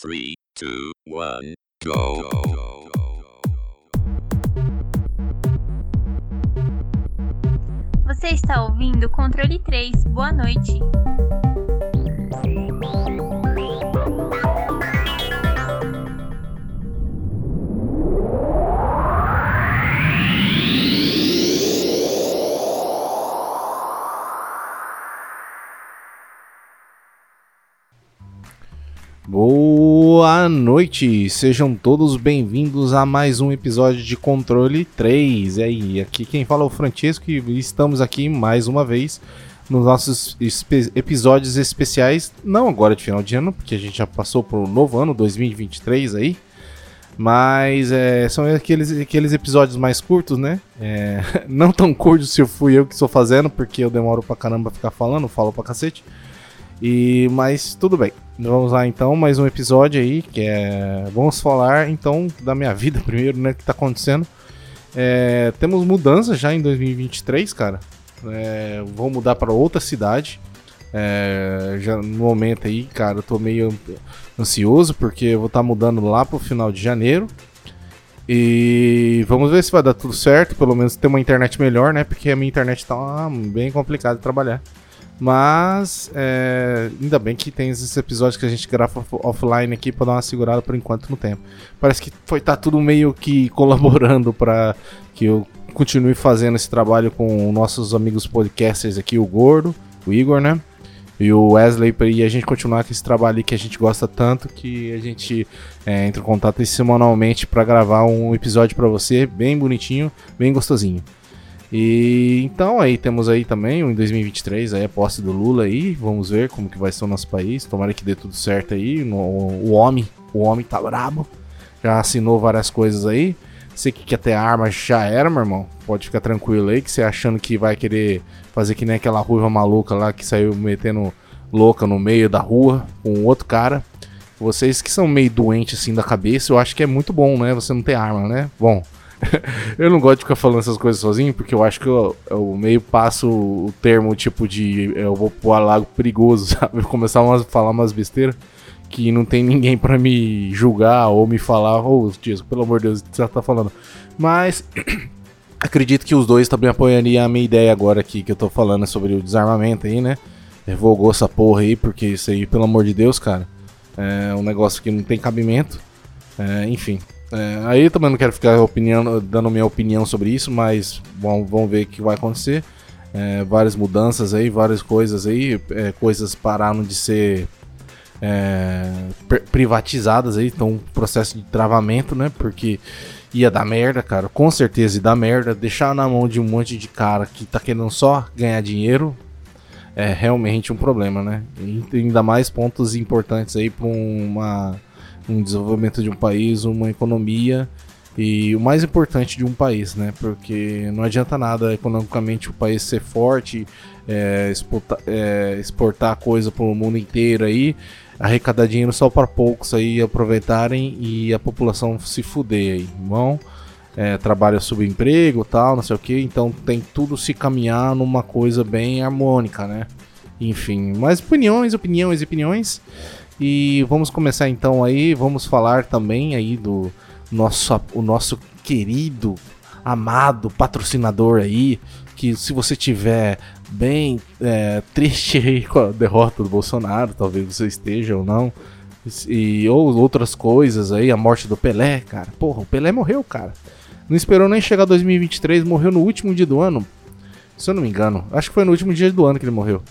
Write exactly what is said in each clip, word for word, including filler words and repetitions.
three, two, one, go. Você está ouvindo Controle três. Boa noite. Boa noite, sejam todos bem-vindos a mais um episódio de Controle três. E aí, aqui quem fala é o Francesco e estamos aqui mais uma vez nos nossos espe- episódios especiais, não agora de final de ano, porque a gente já passou para o novo ano, dois mil e vinte e três aí, mas é, são aqueles, aqueles episódios mais curtos, né? É, não tão curtos se eu fui eu que estou fazendo, porque eu demoro pra caramba a ficar falando, falo pra cacete. E, mas tudo bem, vamos lá então, mais um episódio aí, que é... Vamos falar então da minha vida primeiro, né, o que tá acontecendo. É, temos mudanças já em dois mil e vinte e três, cara. É, vou mudar para outra cidade. É, já no momento aí, cara, eu tô meio ansioso, porque eu vou estar tá mudando lá pro final de janeiro. E vamos ver se vai dar tudo certo, pelo menos ter uma internet melhor, né, porque a minha internet tá bem complicada de trabalhar. Mas, é, ainda bem que tem esses episódios que a gente grava offline aqui pra dar uma segurada por enquanto no tempo. Parece que foi, tá tudo meio que colaborando pra que eu continue fazendo esse trabalho com nossos amigos podcasters aqui, o Gordo, o Igor, né? E o Wesley, e a gente continuar com esse trabalho aí que a gente gosta tanto, que a gente é, entra em contato semanalmente pra gravar um episódio pra você, bem bonitinho, bem gostosinho. E então aí temos aí também, em dois mil e vinte e três, aí a posse do Lula aí, vamos ver como que vai ser o nosso país, tomara que dê tudo certo aí, no, o homem, o homem tá brabo, já assinou várias coisas aí, você que quer ter arma já era, meu irmão, pode ficar tranquilo aí, que você achando que vai querer fazer que nem aquela ruiva maluca lá que saiu metendo louca no meio da rua com outro cara, vocês que são meio doentes assim da cabeça, eu acho que é muito bom, né, você não ter arma, né, bom... Eu não gosto de ficar falando essas coisas sozinho, porque eu acho que eu, eu meio passo o termo tipo de eu vou pro lago perigoso, sabe? Eu começar a falar umas besteiras que não tem ninguém pra me julgar ou me falar, ô, oh, Dias, pelo amor de Deus, o que você tá falando? Mas acredito que os dois também apoiariam a minha ideia agora aqui, que eu tô falando sobre o desarmamento aí, né? Revogou essa porra aí, porque isso aí, pelo amor de Deus, cara, é um negócio que não tem cabimento, é, enfim. É, aí eu também não quero ficar opinião, dando minha opinião sobre isso, mas bom, vamos ver o que vai acontecer. É, várias mudanças aí, várias coisas aí, é, coisas pararam de ser é, privatizadas aí, então um processo de travamento, né? Porque ia dar merda, cara, com certeza ia dar merda. Deixar na mão de um monte de cara que tá querendo só ganhar dinheiro é realmente um problema, né? E ainda mais pontos importantes aí para uma... um desenvolvimento de um país, uma economia e o mais importante de um país, né? Porque não adianta nada economicamente o país ser forte, é, exportar, é, exportar coisa para o mundo inteiro aí, arrecadar dinheiro só para poucos aí aproveitarem e a população se fuder aí, bom? É, trabalho subemprego, tal, não sei o que, então tem tudo se caminhar numa coisa bem harmônica, né? Enfim, mas opiniões, opiniões, opiniões. E vamos começar então aí, vamos falar também aí do nosso, o nosso querido, amado patrocinador aí, que se você tiver bem é, triste aí com a derrota do Bolsonaro, talvez você esteja ou não, e, ou outras coisas aí, a morte do Pelé, cara, porra, o Pelé morreu, cara, não esperou nem chegar dois mil e vinte e três, morreu no último dia do ano, se eu não me engano, acho que foi no último dia do ano que ele morreu.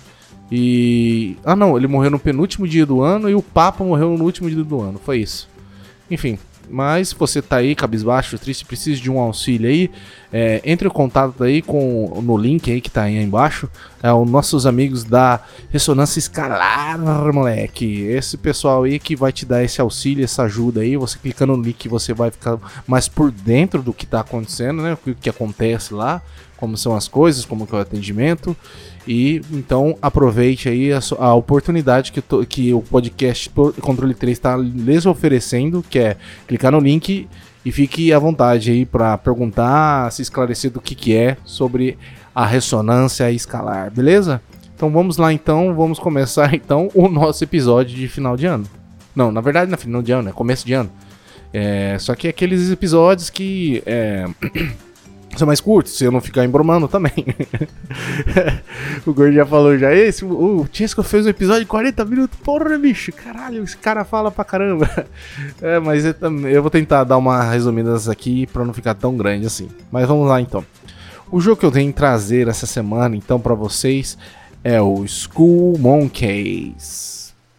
E... Ah não, ele morreu no penúltimo dia do ano e o Papa morreu no último dia do ano, foi isso. Enfim, mas se você tá aí cabisbaixo, triste, precisa de um auxílio aí, é, entre em contato aí com, no link aí que tá aí embaixo, é os nossos amigos da Ressonância Escalar, moleque. Esse pessoal aí que vai te dar esse auxílio, essa ajuda aí, você clicando no link você vai ficar mais por dentro do que tá acontecendo, né, o que acontece lá, como são as coisas, como que é o atendimento. E então aproveite aí a, a oportunidade que, to, que o podcast Controle três está lhes oferecendo, que é clicar no link e fique à vontade aí para perguntar, se esclarecer do que, que é sobre a ressonância escalar, beleza? Então vamos lá então, vamos começar então o nosso episódio de final de ano. Não, na verdade não é final de ano, é começo de ano. É, só que é aqueles episódios que é, são mais curtos, se eu não ficar embromando também. O Gordo já falou já, esse, o Chesco fez um episódio de quarenta minutos, porra, bicho, caralho, esse cara fala pra caramba. É, mas eu, eu vou tentar dar uma resumida aqui pra não ficar tão grande assim. Mas vamos lá então. O jogo que eu tenho que trazer essa semana então pra vocês é o Skull Monkeys.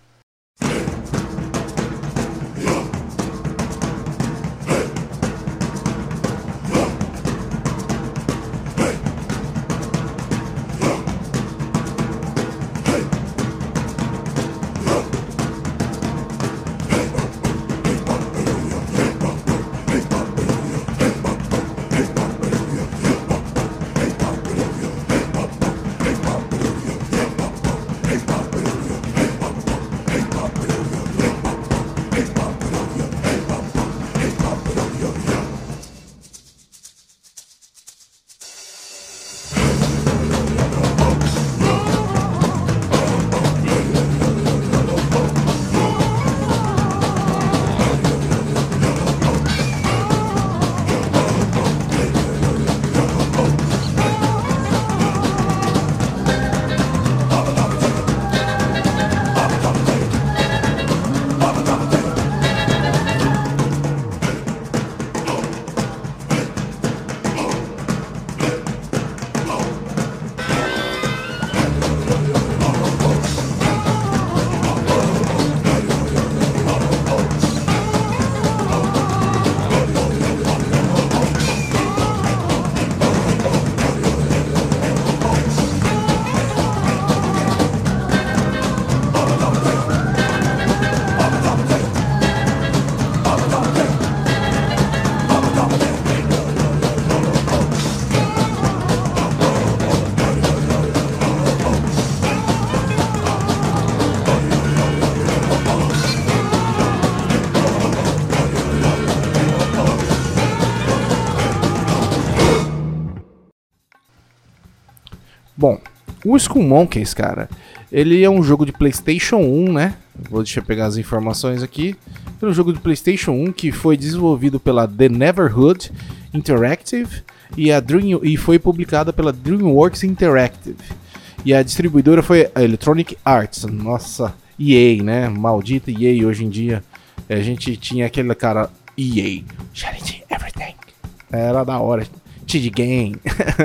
Bom, o Skull Monkeys, cara, ele é um jogo de PlayStation um, né? Vou deixar eu pegar as informações aqui. É um jogo de PlayStation um que foi desenvolvido pela The Neverhood Interactive e, a Dream, e foi publicada pela DreamWorks Interactive. E a distribuidora foi a Electronic Arts. Nossa, E A, né? Maldita E A hoje em dia. A gente tinha aquele cara E A, Charity Everything. Era da hora. T D Game.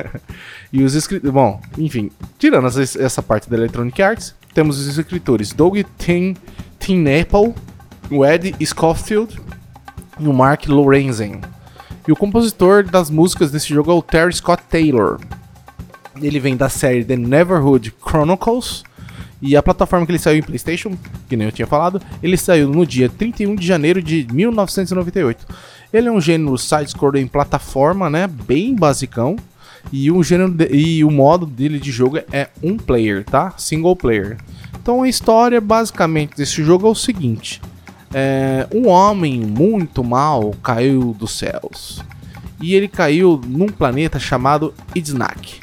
E os escritores. Bom, enfim, tirando essa, essa parte da Electronic Arts, temos os escritores Doug TenNapel, o Ed Schofield e o Mark Lorenzen. E o compositor das músicas desse jogo é o Terry Scott Taylor. Ele vem da série The Neverhood Chronicles. E a plataforma que ele saiu em PlayStation, que nem eu tinha falado, ele saiu no dia trinta e um de janeiro de mil novecentos e noventa e oito. Ele é um gênero side-scroller em plataforma, né, bem basicão. E o, gênero de, e o modo dele de jogo é um player, tá? Single player. Então a história basicamente desse jogo é o seguinte. É, um homem muito mal caiu dos céus. E ele caiu num planeta chamado Idznak.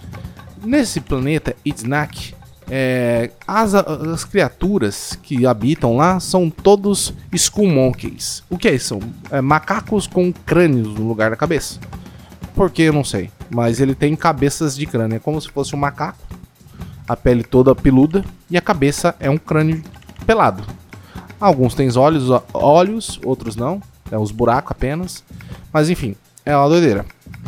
Nesse planeta Idznak, é, as, as criaturas que habitam lá são todos Skull Monkeys. O que é isso? São é, macacos com crânios no lugar da cabeça. Por que eu não sei, mas ele tem cabeças de crânio, é como se fosse um macaco, a pele toda peluda e a cabeça é um crânio pelado. Alguns têm olhos, olhos, outros não, é os buracos apenas, mas enfim, é uma doideira.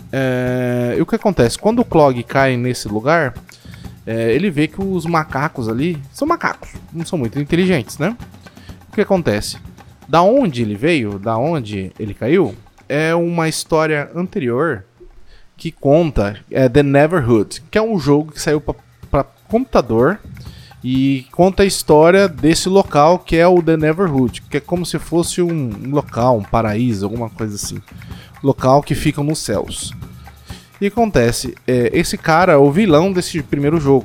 É... E o que acontece? Quando o Clog cai nesse lugar, é... ele vê que os macacos ali são macacos, não são muito inteligentes, né? O que acontece? Da onde ele veio, da onde ele caiu, é uma história anterior que conta é, The Neverhood, que é um jogo que saiu para computador e conta a história desse local que é o The Neverhood, que é como se fosse um local, um paraíso, alguma coisa assim, local que fica nos céus. E acontece, é, esse cara é o vilão desse primeiro jogo.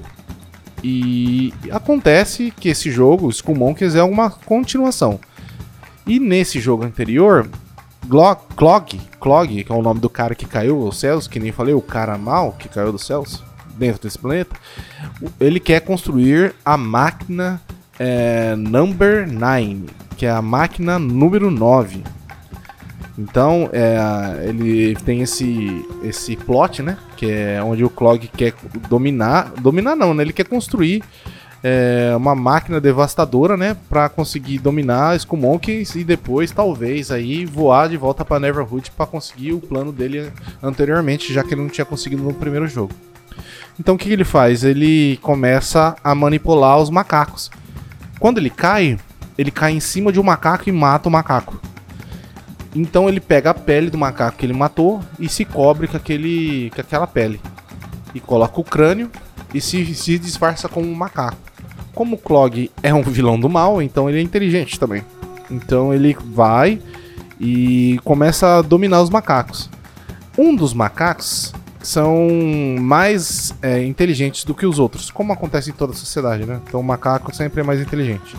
E acontece que esse jogo, Skull Monkeys, é uma continuação. E nesse jogo anterior, Clog, Clog, que é o nome do cara que caiu dos céus, que nem falei, o cara mal que caiu dos céus, dentro desse planeta, ele quer construir a máquina é, Number nove, que é a máquina número nove. Então, é, ele tem esse, esse plot, né? Que é onde o Clog quer dominar... Dominar não, né? Ele quer construir é, uma máquina devastadora, né? Pra conseguir dominar Skull Monkeys e depois, talvez, aí voar de volta pra Neverhood pra conseguir o plano dele anteriormente, já que ele não tinha conseguido no primeiro jogo. Então, o que, que ele faz? Ele começa a manipular os macacos. Quando ele cai, ele cai em cima de um macaco e mata o macaco. Então ele pega a pele do macaco que ele matou e se cobre com, aquele, com aquela pele. E coloca o crânio e se, se disfarça como um macaco. Como o Clog é um vilão do mal, então ele é inteligente também. Então ele vai e começa a dominar os macacos. Um dos macacos são mais é, inteligentes do que os outros, como acontece em toda a sociedade, né? Então o macaco sempre é mais inteligente.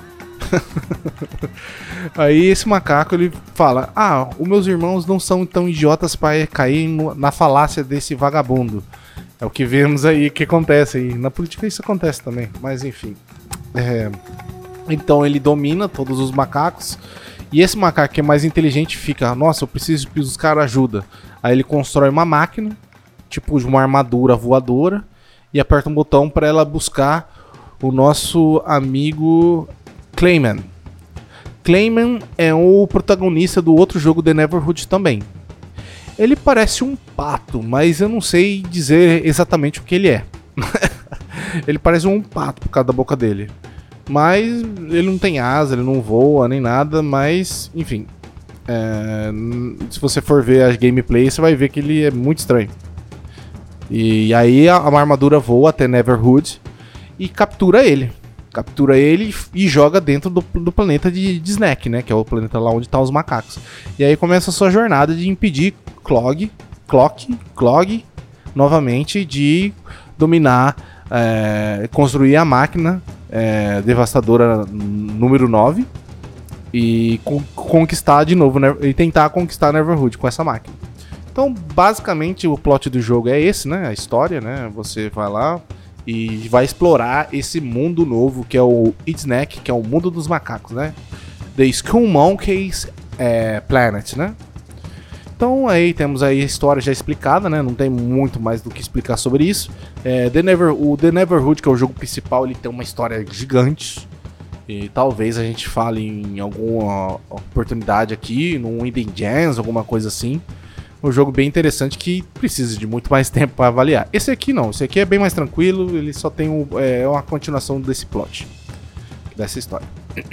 Aí esse macaco ele fala: ah, os meus irmãos não são tão idiotas para cair no, na falácia desse vagabundo. É o que vemos aí, que acontece aí. Na política isso acontece também, mas enfim. É... Então ele domina todos os macacos. E esse macaco que é mais inteligente fica: nossa, eu preciso buscar ajuda. Aí ele constrói uma máquina, tipo de uma armadura voadora, e aperta um botão para ela buscar o nosso amigo Clayman. Clayman é o protagonista do outro jogo The Neverhood também. Ele parece um pato, mas eu não sei dizer exatamente o que ele é. Ele parece um pato por causa da boca dele. Mas ele não tem asa, ele não voa nem nada, mas enfim. É, se você for ver a gameplay, você vai ver que ele é muito estranho. E aí a, a armadura voa até Neverhood e captura ele. Captura ele e joga dentro do, do planeta de, de Snack, né? Que é o planeta lá onde estão os macacos. E aí começa a sua jornada de impedir Clog, Clock, Clog, novamente, de dominar, é, construir a máquina é, devastadora número nove e con- conquistar de novo, né? E tentar conquistar Neverhood com essa máquina. Então, basicamente, o plot do jogo é esse, né? A história, né? Você vai lá e vai explorar esse mundo novo que é o Snack, que é o mundo dos macacos, né? The Skull Monkeys é, Planet, né? Então aí temos aí a história já explicada, né? Não tem muito mais do que explicar sobre isso. É, The Never, o The Neverhood, que é o jogo principal, ele tem uma história gigante. E talvez a gente fale em alguma oportunidade aqui, num Hidden Gems, alguma coisa assim. Um jogo bem interessante que precisa de muito mais tempo para avaliar. Esse aqui não, esse aqui é bem mais tranquilo, ele só tem um, é, uma continuação desse plot, dessa história.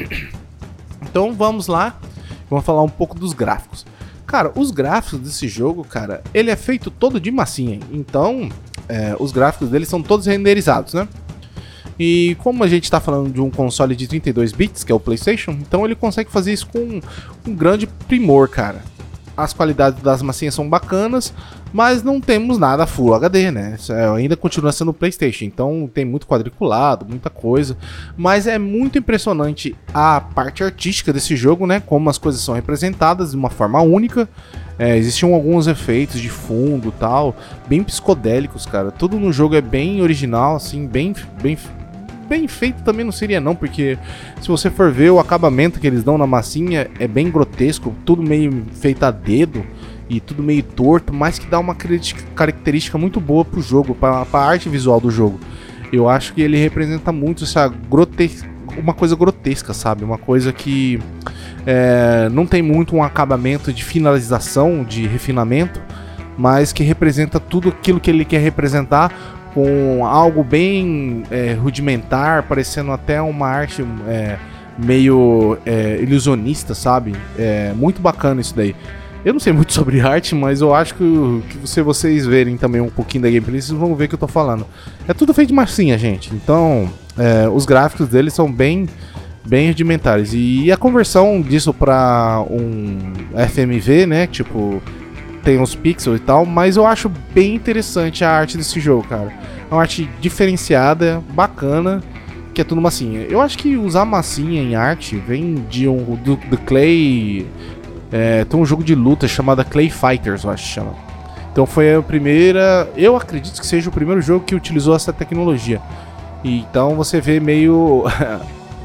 Então vamos lá, vamos falar um pouco dos gráficos. Cara, os gráficos desse jogo, cara, ele é feito todo de massinha, então é, os gráficos dele são todos renderizados, né? E como a gente está falando de um console de trinta e dois bits, que é o PlayStation, então ele consegue fazer isso com um grande primor, cara. As qualidades das massinhas são bacanas, mas não temos nada Full H D, né? Isso é, ainda continua sendo o PlayStation, então tem muito quadriculado, muita coisa. Mas é muito impressionante a parte artística desse jogo, né? Como as coisas são representadas de uma forma única. É, existiam alguns efeitos de fundo e tal, bem psicodélicos, cara. Tudo no jogo é bem original, assim, bem... bem bem feito também não seria não, porque se você for ver o acabamento que eles dão na massinha é bem grotesco, tudo meio feito a dedo e tudo meio torto, mas que dá uma característica muito boa pro jogo, pra, pra arte visual do jogo. Eu acho que ele representa muito essa grotesca, uma coisa grotesca, sabe? Uma coisa que é, não tem muito um acabamento de finalização, de refinamento, mas que representa tudo aquilo que ele quer representar, com algo bem é, rudimentar, parecendo até uma arte é, meio é, ilusionista, sabe? É muito bacana isso daí. Eu não sei muito sobre arte, mas eu acho que, que se vocês verem também um pouquinho da gameplay, vocês vão ver o que eu tô falando. É tudo feito de massinha, gente. Então, é, os gráficos deles são bem, bem rudimentares. E a conversão disso pra um F M V, né? Tipo... tem uns pixels e tal, mas eu acho bem interessante a arte desse jogo, cara. É uma arte diferenciada, bacana, que é tudo massinha. Eu acho que usar massinha em arte vem de um do, do Clay. É, tem um jogo de luta chamado Clay Fighters, eu acho que chama. Então foi a primeira. Eu acredito que seja o primeiro jogo que utilizou essa tecnologia. E então você vê meio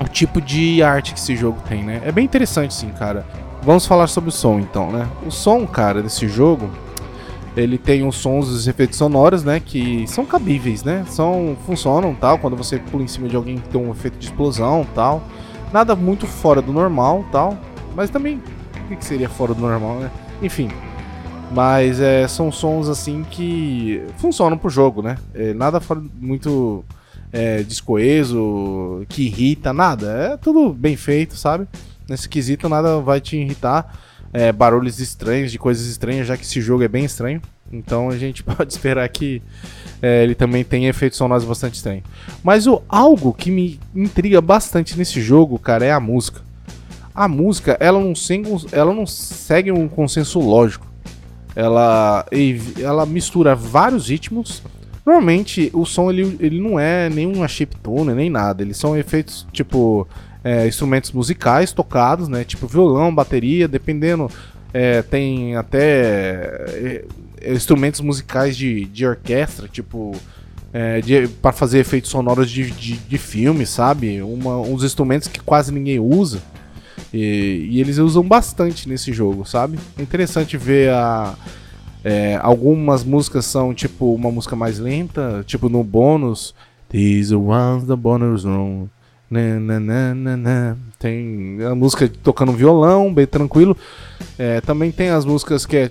o tipo de arte que esse jogo tem, né? É bem interessante, sim, cara. Vamos falar sobre o som, então, né? O som, cara, desse jogo, ele tem os sons e os efeitos sonoros, né? Que são cabíveis, né? São, funcionam, tal, quando você pula em cima de alguém que tem um efeito de explosão, tal. Nada muito fora do normal, tal. Mas também, o que seria fora do normal, né? Enfim. Mas é, são sons assim que funcionam pro jogo, né? É, nada fora muito é, descoeso, que irrita, nada. É tudo bem feito, sabe? Nesse quesito nada vai te irritar. É, barulhos estranhos, de coisas estranhas, já que esse jogo é bem estranho. Então a gente pode esperar que é, ele também tenha efeitos sonoros bastante estranhos. Mas o, algo que me intriga bastante nesse jogo, cara, é a música. A música, ela não segue, ela não segue um consenso lógico. Ela, ela mistura vários ritmos. Normalmente o som ele, ele não é nenhuma chiptune, nem nada. Eles são efeitos tipo é, instrumentos musicais tocados, né? Tipo violão, bateria, dependendo. É, tem até é, instrumentos musicais de, de orquestra, tipo é, para fazer efeitos sonoros de, de, de filme, sabe? Uma, uns instrumentos que quase ninguém usa. E, e eles usam bastante nesse jogo, sabe? É interessante ver a, é, algumas músicas são tipo uma música mais lenta, tipo no bônus. These are ones the bonus room. Na, na, na, na, na. Tem a música tocando violão, bem tranquilo. É, também tem as músicas que é.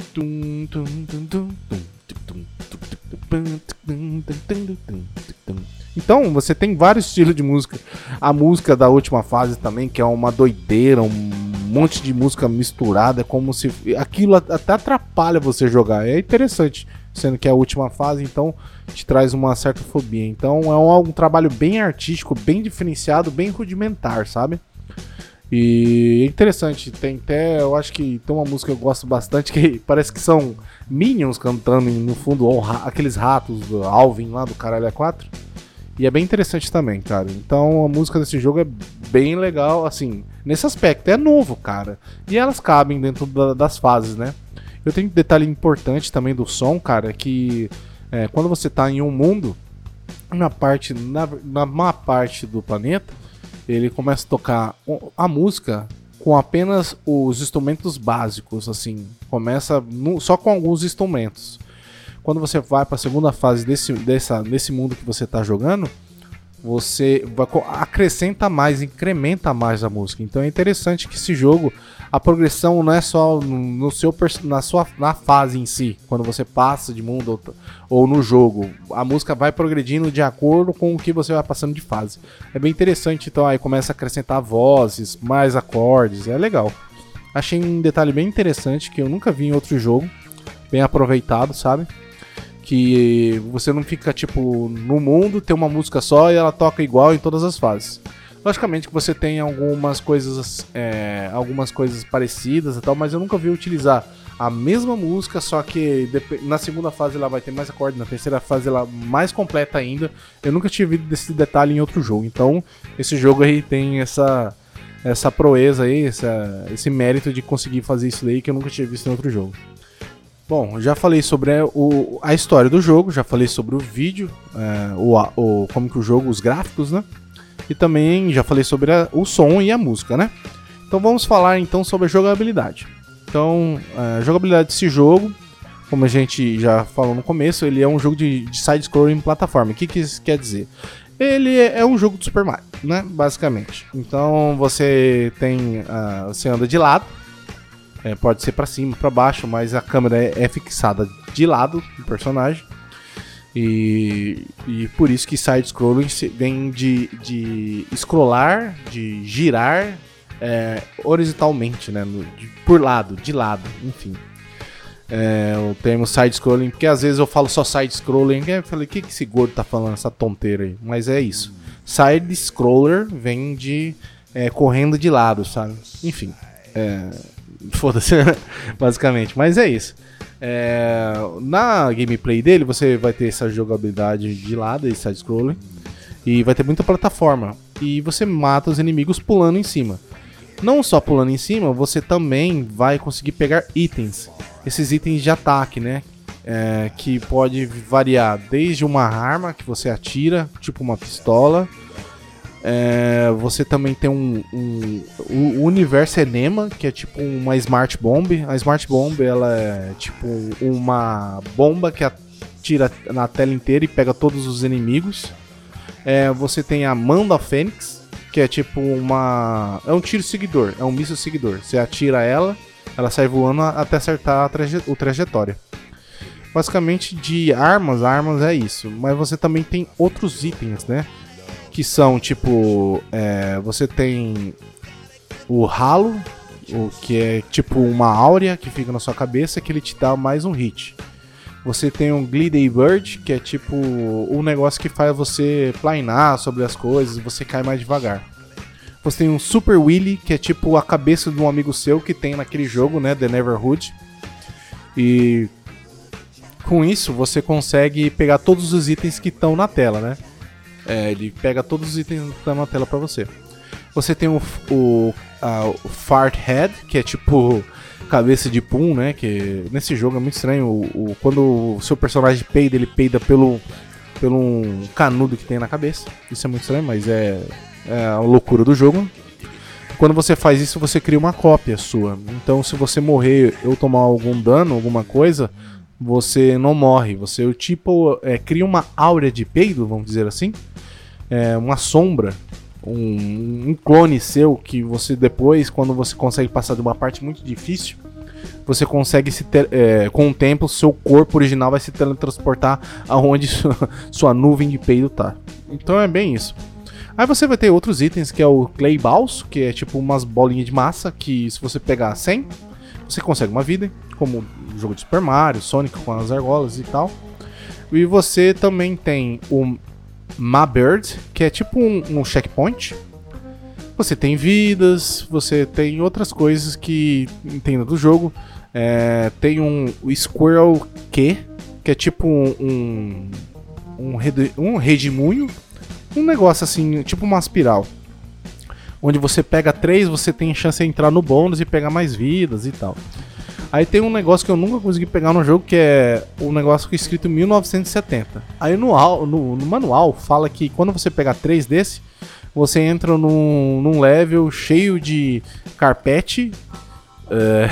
Então, você tem vários estilos de música. A música da última fase também, que é uma doideira, um monte de música misturada, é como se aquilo até atrapalha você jogar. É interessante, sendo que é a última fase, então te traz uma certa fobia. Então é um, um trabalho bem artístico, bem diferenciado, bem rudimentar, sabe? E é interessante, tem até, eu acho que tem uma música que eu gosto bastante, que parece que são Minions cantando no fundo, ou ra- aqueles ratos do Alvin lá do Caralho A quatro. E é bem interessante também, cara. Então a música desse jogo é bem legal, assim, nesse aspecto. É novo, cara. E elas cabem dentro da, das fases, né? Eu tenho um detalhe importante também do som, cara, que é, quando você tá em um mundo, na parte, na, na má parte do planeta, ele começa a tocar a música com apenas os instrumentos básicos, assim. Começa no, só com alguns instrumentos. Quando você vai para a segunda fase desse, dessa, desse mundo que você está jogando, você vai, acrescenta mais, incrementa mais a música. Então é interessante que esse jogo, a progressão não é só no, no seu, na sua na fase em si, quando você passa de mundo ou, ou no jogo. A música vai progredindo de acordo com o que você vai passando de fase. É bem interessante, então aí começa a acrescentar vozes, mais acordes, é legal. Achei um detalhe bem interessante que eu nunca vi em outro jogo, bem aproveitado, sabe? Que você não fica, tipo, no mundo, tem uma música só e ela toca igual em todas as fases. Logicamente que você tem algumas coisas é, algumas coisas parecidas e tal, mas eu nunca vi utilizar a mesma música, só que na segunda fase ela vai ter mais acorde, na terceira fase ela mais completa ainda. Eu nunca tinha visto desse detalhe em outro jogo, então esse jogo aí tem essa, essa proeza aí, essa, esse mérito de conseguir fazer isso daí que eu nunca tinha visto em outro jogo. Bom, já falei sobre o, a história do jogo, já falei sobre o vídeo, é, o, o, como que o jogo, os gráficos, né? E também já falei sobre a, o som e a música, né? Então vamos falar então sobre a jogabilidade. Então, a jogabilidade desse jogo, como a gente já falou no começo, ele é um jogo de, de side-scrolling em plataforma. O que, que isso quer dizer? Ele é um jogo de Super Mario, né? Basicamente. Então você tem, uh, você anda de lado. É, pode ser pra cima, pra baixo, mas a câmera é, é fixada de lado do personagem. E, e por isso que side-scrolling vem de, de scrollar, de girar é, horizontalmente, né? No, de, por lado, de lado, enfim. É, o termo side-scrolling, porque às vezes eu falo só side-scrolling, eu falei, o que, que esse gordo tá falando, essa tonteira aí? Mas é isso. Side-scroller vem de é, correndo de lado, sabe? Enfim. É... Foda-se, basicamente, mas é isso. É, na gameplay dele você vai ter essa jogabilidade de lado e side-scrolling, e vai ter muita plataforma, e você mata os inimigos pulando em cima. Não só pulando em cima, você também vai conseguir pegar itens, esses itens de ataque, né? É, que pode variar desde uma arma que você atira, tipo uma pistola, É, você também tem um, um, o Universo Enema, que é tipo uma Smart Bomb. A Smart Bomb, ela é tipo uma bomba que atira na tela inteira e pega todos os inimigos. É, você tem a Manda Fênix, que é tipo uma... é um tiro seguidor, é um míssil seguidor. Você atira ela, ela sai voando até acertar a traje... o trajetória. Basicamente de armas, armas é isso. Mas você também tem outros itens, né? Que são tipo, é, você tem o Halo, o que é tipo uma áurea que fica na sua cabeça, que ele te dá mais um hit. Você tem um Glidey Bird, que é tipo um negócio que faz você planar sobre as coisas, você cai mais devagar. Você tem um Super Willy, que é tipo a cabeça de um amigo seu que tem naquele jogo, né, The Neverhood. E com isso você consegue pegar todos os itens que estão na tela, né? É, ele pega todos os itens que estão na tela pra você. Você tem o, o, a, o Fart Head, que é tipo cabeça de pum, né? Que nesse jogo é muito estranho. O, o, quando o seu personagem peida, ele peida pelo, pelo um canudo que tem na cabeça. Isso é muito estranho, mas é, é a loucura do jogo. Quando você faz isso, você cria uma cópia sua. Então, se você morrer ou tomar algum dano, alguma coisa, você não morre. Você tipo é, cria uma áurea de peido, vamos dizer assim. É, uma sombra, um, um clone seu que você depois, quando você consegue passar de uma parte muito difícil, você consegue se ter, é, com o tempo, seu corpo original vai se teletransportar aonde sua, sua nuvem de peido tá. Então é bem isso. Aí você vai ter outros itens, que é o Clay Balls, que é tipo umas bolinhas de massa, que se você pegar cem, você consegue uma vida, como o jogo de Super Mario, Sonic com as argolas e tal. E você também tem o Ma Bird, que é tipo um, um checkpoint. Você tem vidas, você tem outras coisas que entenda do jogo. É, tem um Squirrel Q, que é tipo um um, um, rede, um redemoinho, um negócio assim, tipo uma espiral. Onde você pega três, você tem chance de entrar no bônus e pegar mais vidas e tal. Aí tem um negócio que eu nunca consegui pegar no jogo, que é um negócio que é escrito mil novecentos e setenta. Aí no, no, no manual fala que quando você pegar três desse, você entra num, num level cheio de carpete, é,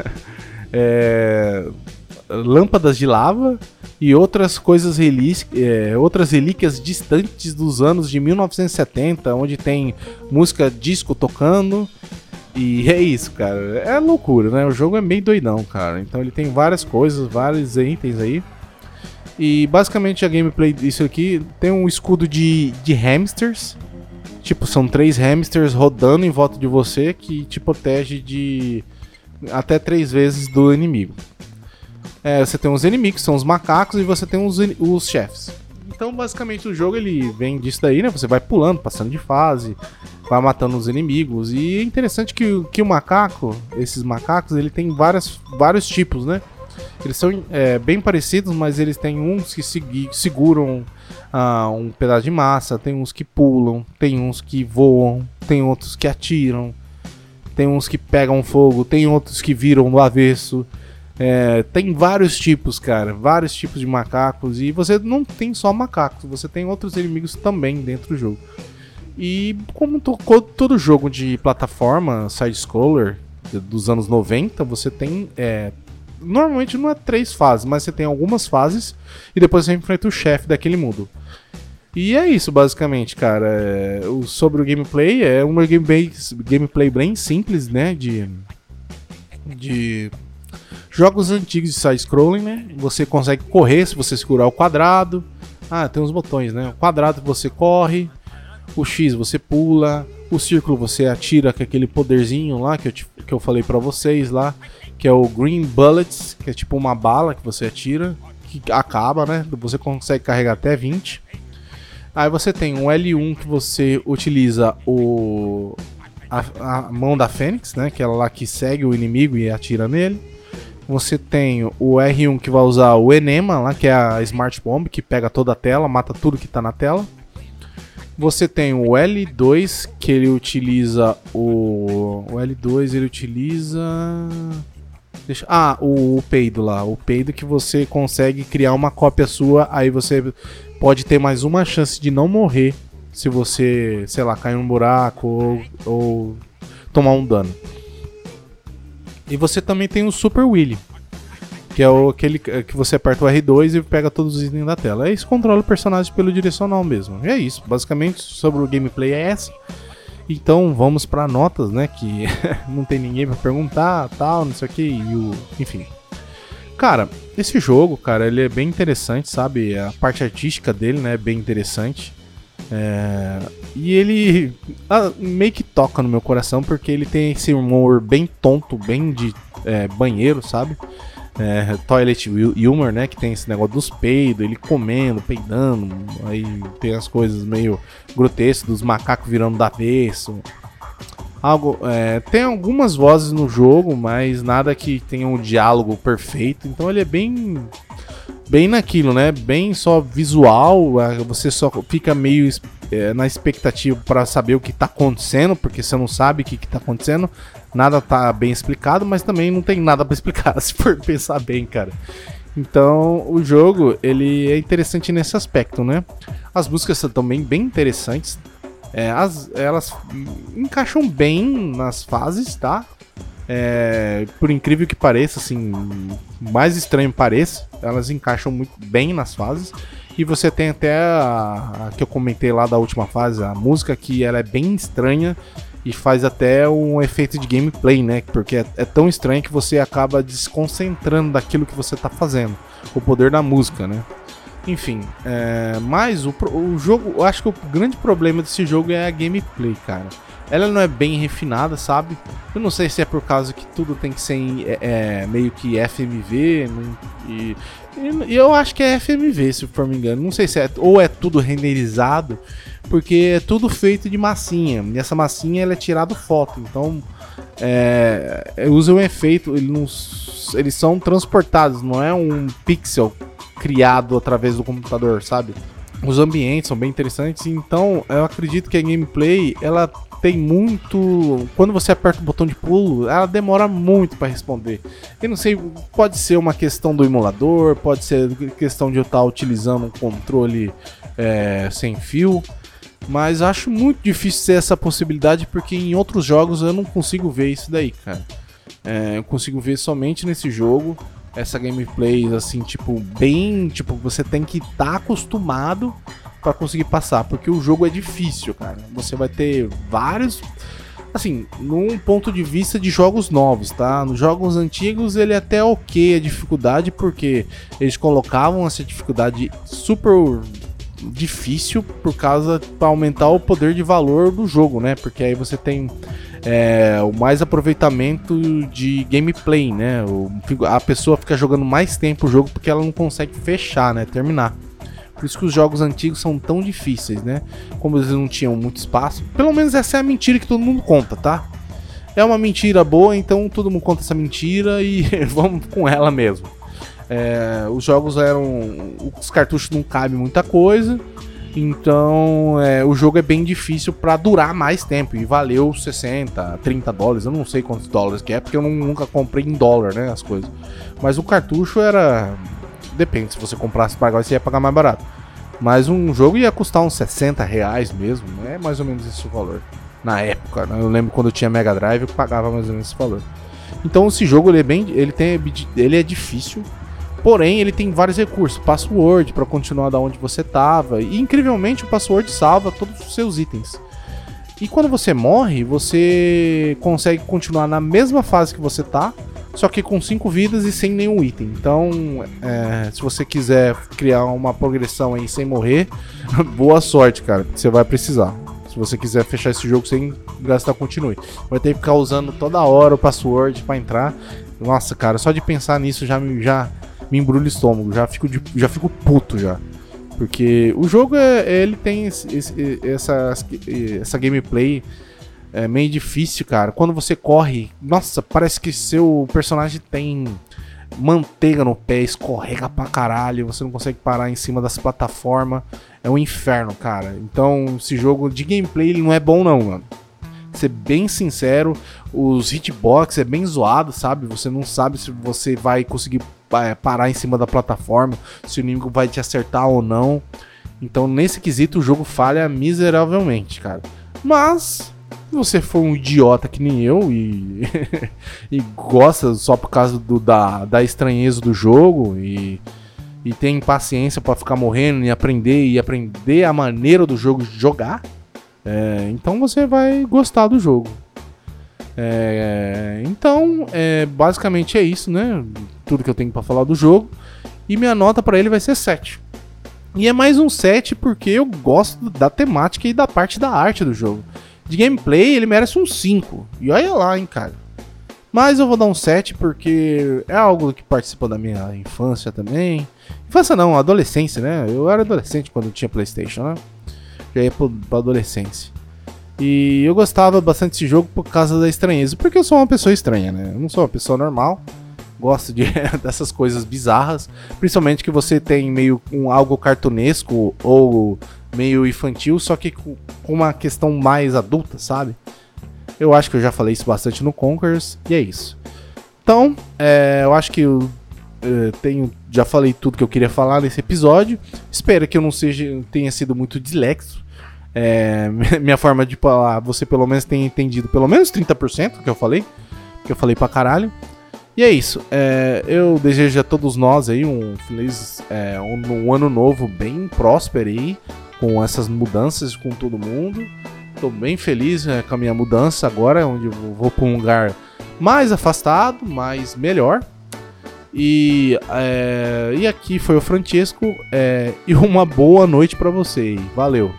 é, lâmpadas de lava e outras coisas relíquias, é, outras relíquias distantes dos anos de mil novecentos e setenta, onde tem música disco tocando. E é isso, cara. É loucura, né? O jogo é meio doidão, cara. Então ele tem várias coisas, vários itens aí. E basicamente a gameplay disso aqui tem um escudo de, de hamsters. Tipo, são três hamsters rodando em volta de você que te protege de até três vezes do inimigo. É, você tem os inimigos, que são os macacos, e você tem os, os chefes. Então basicamente o jogo ele vem disso daí, né? Você vai pulando, passando de fase, vai matando os inimigos. E é interessante que, que o macaco, esses macacos, ele tem várias, vários tipos, né? Eles são é, bem parecidos, mas eles têm uns que segui, seguram ah, um pedaço de massa, tem uns que pulam, tem uns que voam, tem outros que atiram, tem uns que pegam fogo, tem outros que viram do avesso. É, tem vários tipos, cara, vários tipos de macacos. E você não tem só macacos, você tem outros inimigos também dentro do jogo. E como to, todo jogo de plataforma side-scroller dos anos noventa, você tem... É, normalmente não é três fases, mas você tem algumas fases e depois você enfrenta o chefe daquele mundo. E é isso basicamente, cara. É, o, sobre o gameplay, é uma gameplay, gameplay bem simples, né, de... de jogos antigos de side-scrolling, né? Você consegue correr se você segurar o quadrado. Ah, tem uns botões, né? O quadrado você corre, o X você pula, o círculo você atira com aquele poderzinho lá que eu, te, que eu falei pra vocês lá, que é o Green Bullets, que é tipo uma bala que você atira, que acaba, né? Você consegue carregar até vinte. Aí você tem um L um que você utiliza o a, a mão da Fênix, né? Que é ela lá que segue o inimigo e atira nele. Você tem o R um que vai usar o Enema lá, que é a Smart Bomb, que pega toda a tela, mata tudo que tá na tela. Você tem o L dois, que ele utiliza o... O L dois ele utiliza... Deixa... Ah, o, o peido lá. O peido que você consegue criar uma cópia sua, aí você pode ter mais uma chance de não morrer se você, sei lá, cair num buraco ou, ou tomar um dano. E você também tem o Super Wheelie, que é o, aquele que você aperta o R dois e pega todos os itens da tela. Aí você controla o personagem pelo direcional mesmo. E é isso, basicamente sobre o gameplay é essa. Então vamos para notas, né, que não tem ninguém para perguntar, tal, não sei o que, e o, enfim. Cara, esse jogo, cara, ele é bem interessante, sabe? A parte artística dele, né, é bem interessante. É... E ele ah, meio que toca no meu coração, porque ele tem esse humor bem tonto, bem de é, banheiro, sabe? É, toilet humor, né? Que tem esse negócio dos peidos, ele comendo, peidando. Aí tem as coisas meio grotescas dos macacos virando da avesso. Algo, é, tem algumas vozes no jogo, mas nada que tenha um diálogo perfeito. Então ele é bem, bem naquilo, né? Bem só visual. Você só fica meio é, na expectativa para saber o que tá acontecendo, porque você não sabe o que, que tá acontecendo. Nada tá bem explicado, mas também não tem nada pra explicar, se for pensar bem, cara. Então, o jogo, ele é interessante nesse aspecto, né? As músicas são também bem interessantes. É, as, elas encaixam bem nas fases, tá? É, por incrível que pareça, assim, mais estranho pareça, elas encaixam muito bem nas fases. E você tem até a, a que eu comentei lá da última fase, a música que ela é bem estranha e faz até um efeito de gameplay, né? Porque é, é tão estranho que você acaba desconcentrando daquilo que você tá fazendo. O poder da música, né? Enfim, é, mas o, o jogo, eu acho que o grande problema desse jogo é a gameplay, cara. Ela não é bem refinada, sabe? Eu não sei se é por causa que tudo tem que ser em, é, é, meio que F M V, não, e, e eu acho que é F M V, se for me engano. Não sei se é, ou é tudo renderizado, porque é tudo feito de massinha. E essa massinha ela é tirada foto, então é, usa um efeito, ele não, eles são transportados, não é um pixel criado através do computador, sabe? Os ambientes são bem interessantes, então eu acredito que a gameplay ela tem muito. Quando você aperta o botão de pulo, ela demora muito para responder. Eu não sei, pode ser uma questão do emulador, pode ser questão de eu estar utilizando um controle é, sem fio, mas acho muito difícil ser essa possibilidade porque em outros jogos eu não consigo ver isso daí, cara. É, eu consigo ver somente nesse jogo. Essa gameplay, assim, tipo, bem... Tipo, você tem que estar tá acostumado pra conseguir passar, porque o jogo é difícil, cara. Você vai ter vários... Assim, num ponto de vista de jogos novos, tá? Nos jogos antigos ele é até ok a dificuldade, porque eles colocavam essa dificuldade super difícil por causa... pra aumentar o poder de valor do jogo, né? Porque aí você tem... É, o mais aproveitamento de gameplay, né? O, a pessoa fica jogando mais tempo o jogo porque ela não consegue fechar, né? Terminar. Por isso que os jogos antigos são tão difíceis, né? Como eles não tinham muito espaço. Pelo menos essa é a mentira que todo mundo conta, tá? É uma mentira boa, então todo mundo conta essa mentira e vamos com ela mesmo. É, os jogos eram... Os cartuchos não cabem muita coisa. Então é, o jogo é bem difícil pra durar mais tempo. E valeu sessenta, trinta dólares. Eu não sei quantos dólares que é, porque eu não, nunca comprei em dólar, né, as coisas. Mas o cartucho era... Depende, se você comprasse para agora você ia pagar mais barato. Mas um jogo ia custar uns sessenta reais mesmo. É mais ou menos esse o valor. Na época, né? Eu lembro quando eu tinha Mega Drive, eu pagava mais ou menos esse valor. Então esse jogo ele é bem... Ele, tem, ele é difícil. Porém, ele tem vários recursos, password para continuar da onde você tava. E incrivelmente o password salva todos os seus itens. E quando você morre, você consegue continuar na mesma fase que você tá, só que com cinco vidas e sem nenhum item. Então, é, se você quiser criar uma progressão aí sem morrer, boa sorte, cara, você vai precisar. Se você quiser fechar esse jogo sem gastar continue. Vai ter que ficar usando toda hora o password para entrar. Nossa, cara, só de pensar nisso já me... Já... me embrulha o estômago, já fico, de, já fico puto já. Porque o jogo, é, ele tem esse, esse, essa, essa gameplay é meio difícil, cara. Quando você corre, nossa, parece que seu personagem tem manteiga no pé, escorrega pra caralho, você não consegue parar em cima das plataformas. É um inferno, cara. Então, esse jogo de gameplay ele não é bom não, mano. Ser bem sincero, os hitbox é bem zoado, sabe? Você não sabe se você vai conseguir é, parar em cima da plataforma, se o inimigo vai te acertar ou não. Então, nesse quesito, o jogo falha miseravelmente, cara. Mas, se você for um idiota que nem eu e, e gosta só por causa do, da, da estranheza do jogo e, e tem paciência pra ficar morrendo e aprender e aprender a maneira do jogo de jogar, é, então você vai gostar do jogo. É, então, é, basicamente é isso, né? Tudo que eu tenho pra falar do jogo. E minha nota pra ele vai ser sete. E é mais um sete porque eu gosto da temática e da parte da arte do jogo. De gameplay, ele merece um cinco. E olha lá, hein, cara. Mas eu vou dar um sete porque é algo que participou da minha infância também. Infância não, adolescência, né? Eu era adolescente quando tinha PlayStation, né? Já ia pra adolescência. E eu gostava bastante desse jogo por causa da estranheza. Porque eu sou uma pessoa estranha, né? Eu não sou uma pessoa normal. Gosto de, dessas coisas bizarras. Principalmente que você tem meio um, algo cartunesco ou meio infantil, só que com, com uma questão mais adulta, sabe? Eu acho que eu já falei isso bastante no Conquerors. E é isso. Então, é, eu acho que eu é, tenho, já falei tudo que eu queria falar nesse episódio. Espero que eu não seja, tenha sido muito dislexo. É, minha forma de falar, você pelo menos tenha entendido pelo menos trinta por cento do que eu falei. Que eu falei pra caralho. E é isso, é, eu desejo a todos nós aí um feliz, é, um, um ano novo bem próspero aí, com essas mudanças com todo mundo. Tô bem feliz, é, com a minha mudança agora, onde eu vou para um lugar mais afastado, mais melhor. E, é, e aqui foi o Francesco, é, e uma boa noite para você, valeu.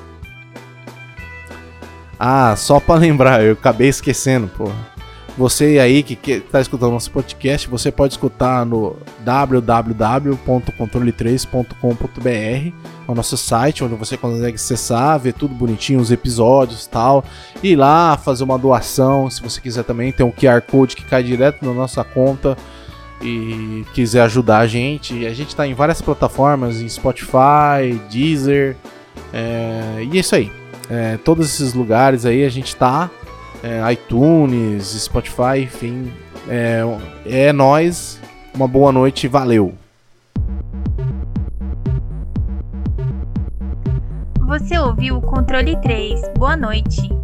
Ah, só para lembrar, eu acabei esquecendo, porra. Você aí que está escutando nosso podcast, você pode escutar no w w w ponto controle três ponto com ponto b r, o nosso site, onde você consegue acessar, ver tudo bonitinho, os episódios e tal. Ir lá, fazer uma doação, se você quiser também. Tem um Q R Code que cai direto na nossa conta e quiser ajudar a gente. A gente está em várias plataformas, em Spotify, Deezer, é, e é isso aí. É, todos esses lugares aí a gente tá. É, iTunes, Spotify, enfim. É, é nóis. Uma boa noite, valeu. Você ouviu o Controle três. Boa noite.